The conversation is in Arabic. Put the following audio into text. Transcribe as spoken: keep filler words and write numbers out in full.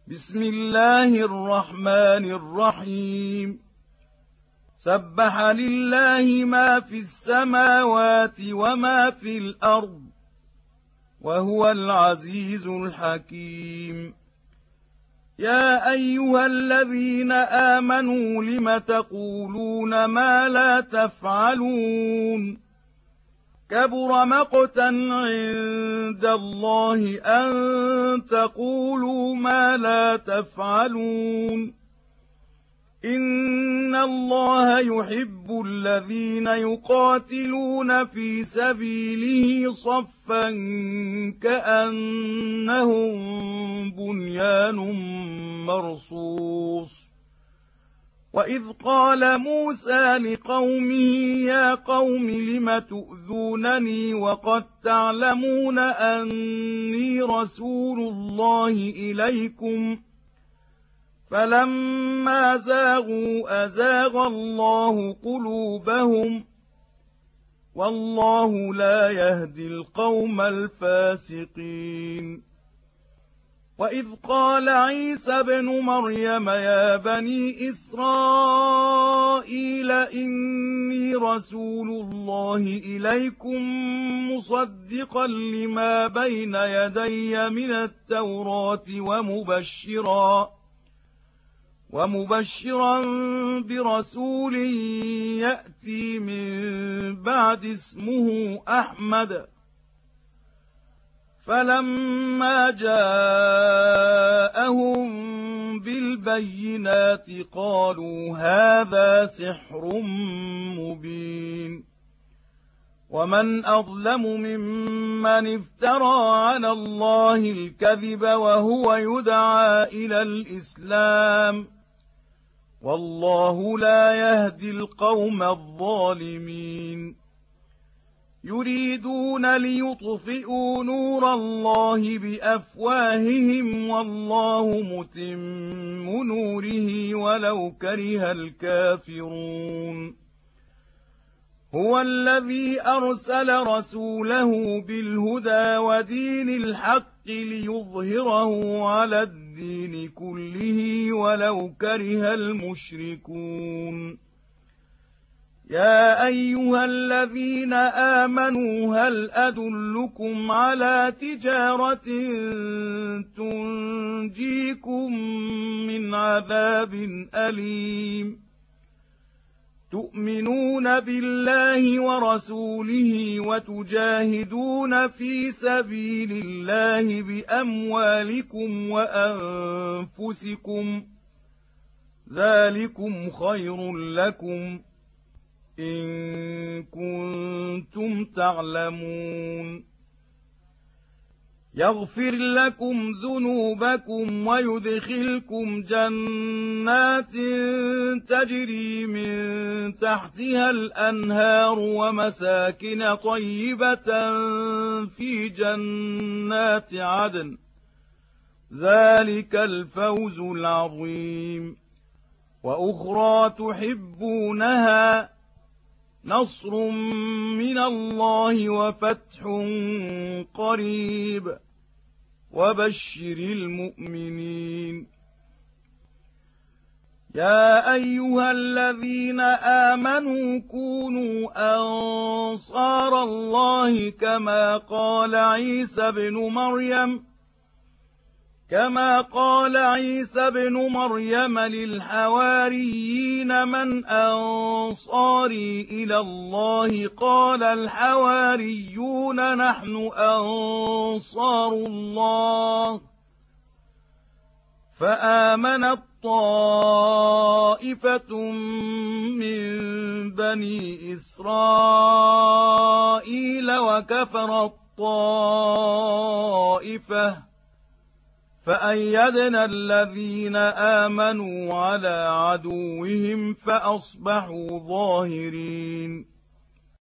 بسم الله الرحمن الرحيم سبح لله ما في السماوات وما في الأرض وهو العزيز الحكيم يا أيها الذين آمنوا لم تقولون ما لا تفعلون كبر مقتا عند الله أن تقولوا ما لا تفعلون إن الله يحب الذين يقاتلون في سبيله صفا كأنهم بنيان مرصوص وإذ قال موسى لقومه يا قوم لم تؤذونني وقد تعلمون أني رسول الله إليكم فلما زاغوا أزاغ الله قلوبهم والله لا يهدي القوم الفاسقين وإذ قال عيسى ابن مريم يا بني إسرائيل إني رسول الله إليكم مصدقا لما بين يدي من التوراة ومبشرا ومبشرا برسول يأتي من بعد اسمه أحمد فلما جاءهم بالبينات قالوا هذا سحر مبين ومن أظلم ممن افترى على الله الكذب وهو يدعى إلى الإسلام والله لا يهدي القوم الظالمين يريدون ليطفئوا نور الله بأفواههم والله متم نوره ولو كره الكافرون هو الذي أرسل رسوله بالهدى ودين الحق ليظهره على الدين كله ولو كره المشركون يا أيها الذين آمنوا هل أدلكم على تجارة تنجيكم من عذاب أليم تؤمنون بالله ورسوله وتجاهدون في سبيل الله بأموالكم وأنفسكم ذلكم خير لكم إن كنتم تعلمون يغفر لكم ذنوبكم ويدخلكم جنات تجري من تحتها الأنهار ومساكن طيبة في جنات عدن ذلك الفوز العظيم وأخرى تحبونها نصر من الله وفتح قريب وبشر المؤمنين يا أيها الذين آمنوا كونوا أنصار الله كما قال عيسى ابن مريم كما قال عيسى ابن مريم للحواريين من أنصاري إلى الله قال الحواريون نحن أنصار الله فآمنت طائفة من بني إسرائيل وكفرت طائفة فأيدنا الذين آمنوا على عدوهم فأصبحوا ظاهرين